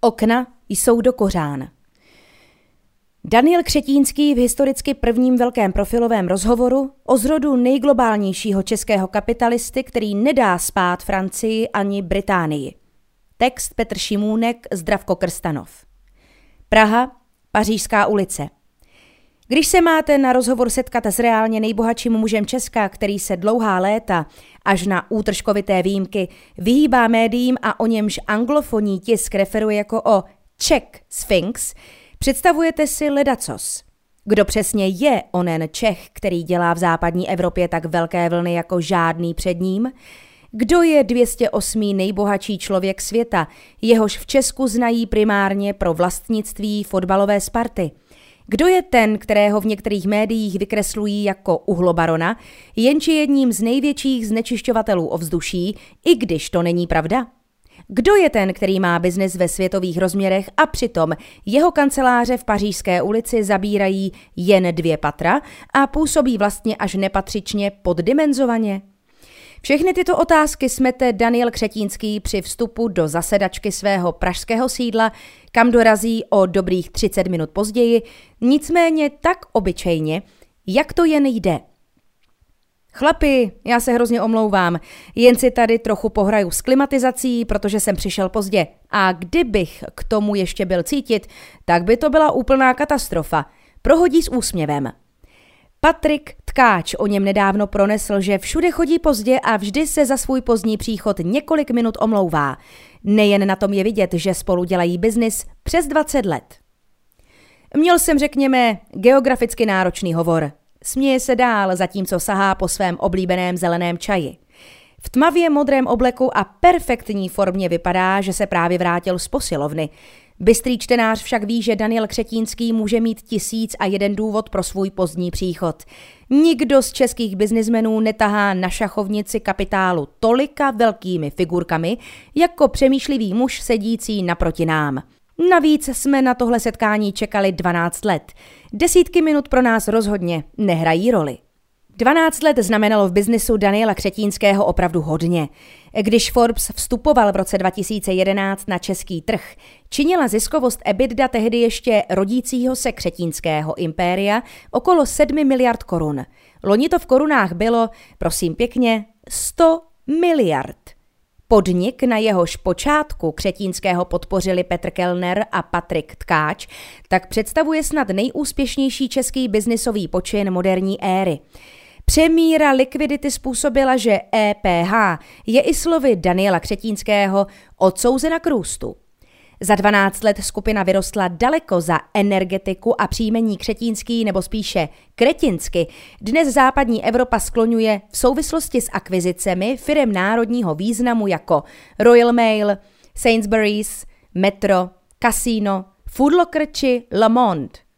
Okna jsou do kořán. Daniel Křetínský v historicky prvním velkém profilovém rozhovoru o zrodu nejglobálnějšího českého kapitalisty, který nedá spát Francii ani Británii. Text Petr Šimůnek, Zdravko Krstanov. Praha, Pařížská ulice. Když se máte na rozhovor setkat s reálně nejbohatším mužem Česka, který se dlouhá léta, až na útržkovité výjimky, vyhýbá médiím a o němž anglofonní tisk referuje jako o Czech Sphinx, představujete si ledacos. Kdo přesně je onen Čech, který dělá v západní Evropě tak velké vlny jako žádný před ním? Kdo je 208. nejbohatší člověk světa, jehož v Česku znají primárně pro vlastnictví fotbalové Sparty? Kdo je ten, kterého v některých médiích vykreslují jako uhlobarona, jenž je jedním z největších znečišťovatelů ovzduší, i když to není pravda? Kdo je ten, který má biznes ve světových rozměrech a přitom jeho kanceláře v Pařížské ulici zabírají jen 2 patra a působí vlastně až nepatřičně poddimenzovaně? Všechny tyto otázky smete Daniel Křetínský při vstupu do zasedačky svého pražského sídla, kam dorazí o dobrých 30 minut později, nicméně tak obyčejně, jak to jen jde. Chlapi, já se hrozně omlouvám, jen si tady trochu pohraju s klimatizací, protože jsem přišel pozdě. A kdybych k tomu ještě byl cítit, tak by to byla úplná katastrofa. Prohodí s úsměvem. Patrik Tkáč o něm nedávno pronesl, že všude chodí pozdě a vždy se za svůj pozdní příchod několik minut omlouvá. Nejen na tom je vidět, že spolu dělají biznis přes 20 let. Měl jsem, řekněme, geograficky náročný hovor. Směje se dál, zatímco sahá po svém oblíbeném zeleném čaji. V tmavě modrém obleku a perfektní formě vypadá, že se právě vrátil z posilovny. Bystrý čtenář však ví, že Daniel Křetínský může mít 1001 důvod pro svůj pozdní příchod. Nikdo z českých biznismenů netahá na šachovnici kapitálu tolika velkými figurkami, jako přemýšlivý muž sedící naproti nám. Navíc jsme na tohle setkání čekali 12 let. Desítky minut pro nás rozhodně nehrají roli. 12 let znamenalo v biznisu Daniela Křetínského opravdu hodně. Když Forbes vstupoval v roce 2011 na český trh, činila ziskovost EBITDA tehdy ještě rodícího se Křetínského impéria okolo 7 miliard korun. Loni to v korunách bylo, prosím pěkně, 100 miliard. Podnik, na jehož počátku Křetínského podpořili Petr Kellner a Patrik Tkáč, tak představuje snad nejúspěšnější český biznisový počin moderní éry. Přemíra likvidity způsobila, že EPH je i slovy Daniela Křetínského odsouzena k růstu. Za 12 let skupina vyrostla daleko za energetiku a příjmení Křetínský nebo spíše Kretinsky dnes západní Evropa skloňuje v souvislosti s akvizicemi firem národního významu jako Royal Mail, Sainsbury's, Metro, Casino, Food Locker či Le Monde.